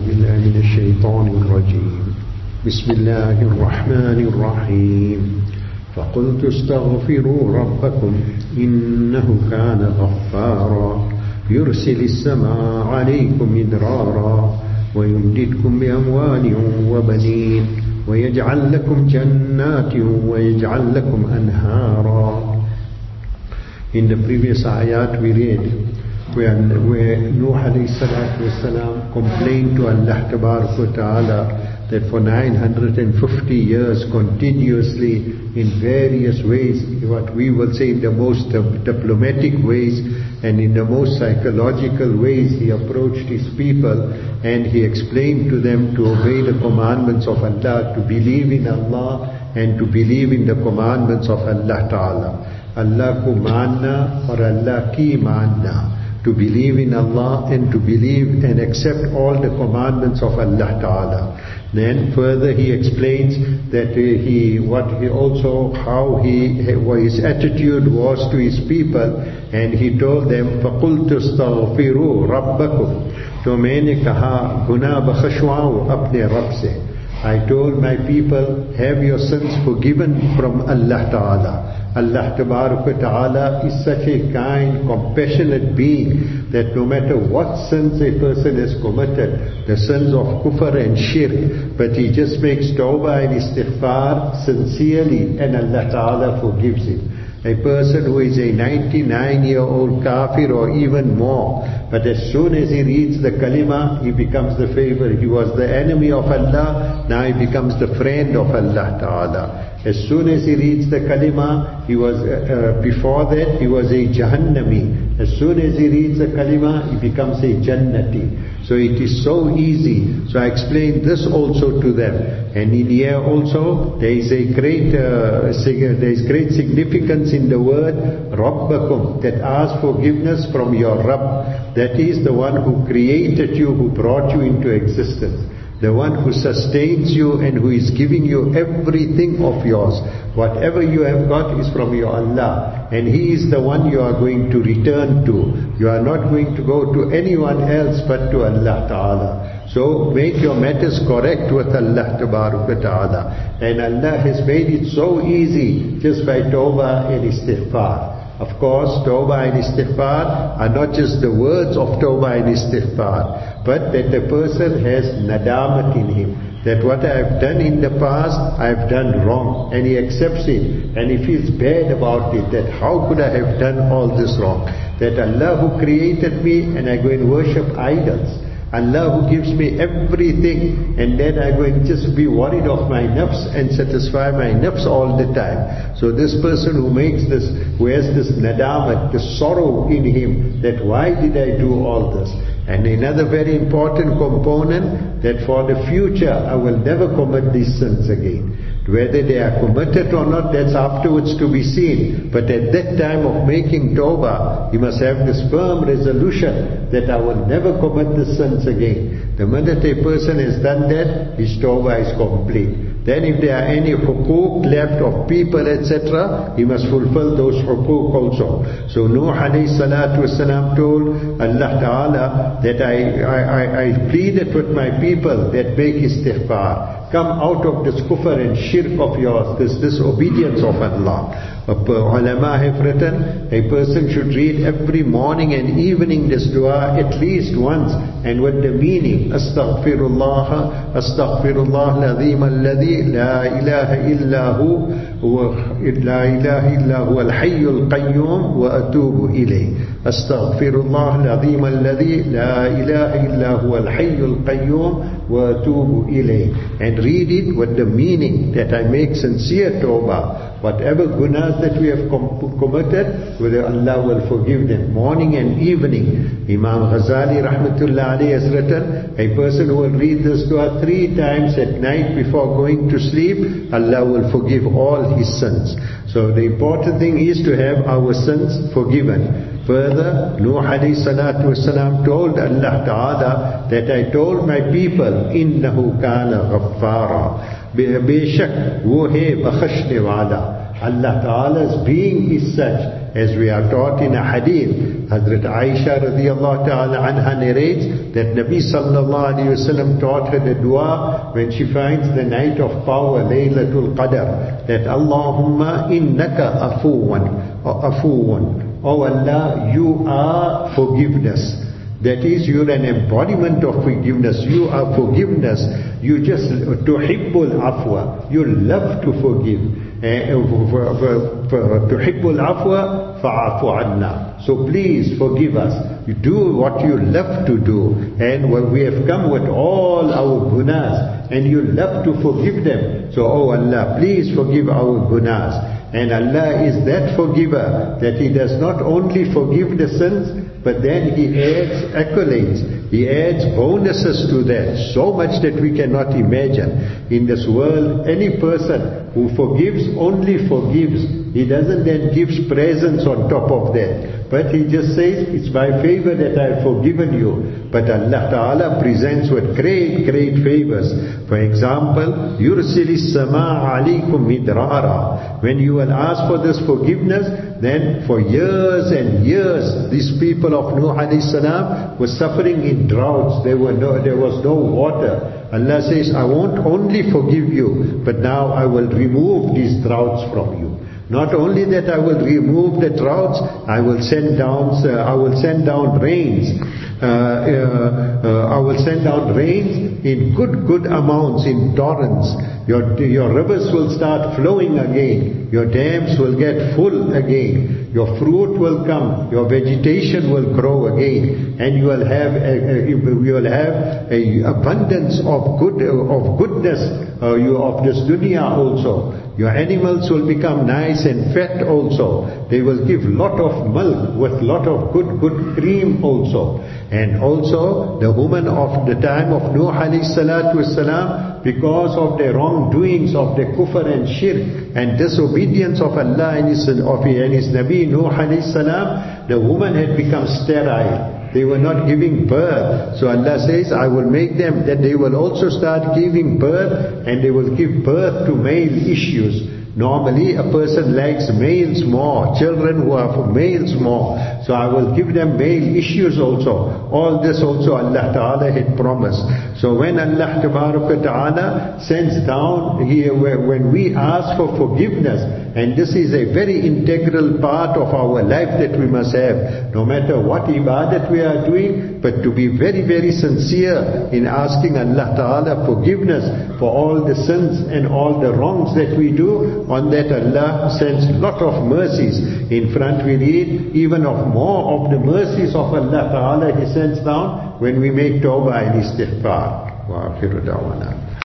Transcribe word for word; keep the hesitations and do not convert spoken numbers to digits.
بالله من الشيطان الرجيم بسم الله الرحمن الرحيم فقلت استغفروا ربكم إنه كان غفارا يرسل السماء عليكم مدرارا ويمددكم بأموال وبنين ويجعل لكم جنات ويجعل لكم أنهارا. In the previous ayat we read where, where Nuh alayhi salatu wasalam complained to Allah tabarak wa ta'ala that for nine hundred fifty years continuously in various ways, what we will say in the most diplomatic ways and in the most psychological ways, he approached his people and he explained to them to obey the commandments of Allah, to believe in Allah and to believe in the commandments of Allah Ta'ala. Allah ko manna or Allah ki manna. To believe in Allah and to believe and accept all the commandments of Allah Ta'ala. Then further he explains that he, what he also, how he, what his attitude was to his people, and he told them, فَقُلْتُ اسْتَغْفِرُوا رَبَّكُمْ तो मैंने कहा गुनाह बख्शवाओ अपने रब से. I told my people, have your sins forgiven from Allah Ta'ala. Allah Tabarak wa Ta'ala is such a kind, compassionate being that no matter what sins a person has committed, the sins of kufr and shirk, but he just makes tawbah and istighfar sincerely and Allah Ta'ala forgives him. A person who is a ninety-nine-year-old kafir or even more, but as soon as he reads the kalima, he becomes the favorite. He was the enemy of Allah, now he becomes the friend of Allah Ta'ala. As soon as he reads the kalima, he was, uh, uh, before that he was a Jahannami. As soon as he reads the kalima, he becomes a Jannati. So it is so easy. So I explained this also to them. And in here also, there is a great, uh, there is great significance in the word Rabbakum, that asks forgiveness from your Rabb. That is the one who created you, who brought you into existence. The one who sustains you and who is giving you everything of yours. Whatever you have got is from your Allah. And He is the one you are going to return to. You are not going to go to anyone else but to Allah Ta'ala. So make your matters correct with Allah Tabarak wa Ta'ala. And Allah has made it so easy just by tawbah and istighfar. Of course, tawbah and istighfar are not just the words of tawbah and istighfar, but that the person has nadamat in him. That what I have done in the past, I have done wrong. And he accepts it. And he feels bad about it. That how could I have done all this wrong? That Allah who created me and I go and worship idols. Allah who gives me everything, and then I'm going to just be worried of my nafs and satisfy my nafs all the time. So this person who makes this, who has this nadamat, the sorrow in him, that why did I do all this? And another very important component, that for the future I will never commit these sins again. Whether they are committed or not, that's afterwards to be seen. But at that time of making tawbah, he must have this firm resolution that I will never commit the sins again. The minute a person has done that, his tawbah is complete. Then if there are any hukuk left of people, et cetera, he must fulfill those hukuk also. So Nuh alayhi salatu wasalam told Allah Ta'ala that I, I, I, I pleaded with my people that make istighfar. Come out of this kufr and shirk of yours, this disobedience of Allah. Ulama have written, a person should read every morning and evening this dua at least once, and with the meaning, Astaghfirullah, Astaghfirullah al-Azim alladhi la ilaha illahu la ilaha illahu al-Hayyul Qayyum wa atubu ilayh. Astaghfirullah al-Azim alladhi la ilaha illahu al-Hayyul Qayyum wa atubu ilayh. And read it with the meaning that I make sincere tawbah. Whatever gunas that we have com committed, whether Allah will forgive them. Morning and evening. Imam Ghazali rahmatullah alayhi has written, a person who will read this dua three times at night before going to sleep, Allah will forgive all his sins. So the important thing is to have our sins forgiven. Further, Nuh alayhi salatu wasalam told Allah Ta'ala that I told my people, innahu kana ghaffara. Beshak wo hai bakhshne wala. Allah Ta'ala's being is such as we are taught in a hadith. Hazrat Aisha radiallahu ta'ala anha narrates that Nabi sallallahu alayhi wa sallam taught her the dua when she finds the night of power, Laylatul Qadr, that Allahumma innaka afuwan, or afuwan. Oh Allah, you are forgiveness. That is, you're an embodiment of forgiveness. You are forgiveness. You just, tuhibbul afwa. You love to forgive. Tuhibbul afwa fa'afu anna. So please forgive us. You do what you love to do. And we have come with all our gunas, and you love to forgive them. So, oh Allah, please forgive our gunas. And Allah is that forgiver, that He does not only forgive the sins, but then He adds accolades, He adds bonuses to that, so much that we cannot imagine. In this world, any person who forgives only forgives. He doesn't then give presents on top of that. But he just says, it's by favor that I have forgiven you. But Allah Ta'ala presents with great, great favors. For example, يُرْسِلِ السَّمَاءَ عَلَيْكُمْ مِدْرَارًا. When you will ask for this forgiveness, then for years and years, these people of Nuh alayhi salam were suffering in droughts. There were no, there was no water. Allah says, I won't only forgive you, but now I will remove these droughts from you. Not only that I will remove the droughts, I will send down, uh, I will send down rains. Uh, uh, uh, I will send down rains in good, good amounts, in torrents. Your, your rivers will start flowing again. Your dams will get full again. Your fruit will come. Your vegetation will grow again, and you will have a, a, you will have a abundance of good of goodness uh, you, of this dunya also. Your animals will become nice and fat also. They will give lot of milk with lot of good, good cream also. And also the women of the time of Nuh alayhi salatu wasalam, because of their wrongdoings of the kufr and shirk and disobedience of Allah and His, of His Nabi Nuh alayhi salam, the woman had become sterile. They were not giving birth. So Allah says, I will make them, that they will also start giving birth, and they will give birth to male issues. Normally a person likes males more, children who are for males more. So I will give them male issues also. All this also Allah Ta'ala had promised. So when Allah Ta'ala sends down here, when we ask for forgiveness, and this is a very integral part of our life that we must have, no matter what ibadat we are doing, but to be very, very sincere in asking Allah Ta'ala forgiveness for all the sins and all the wrongs that we do. On that Allah sends lot of mercies. In front we read even of more of the mercies of Allah Ta'ala He sends down when we make tawbah and istighfar. Wa akhiru da'wana.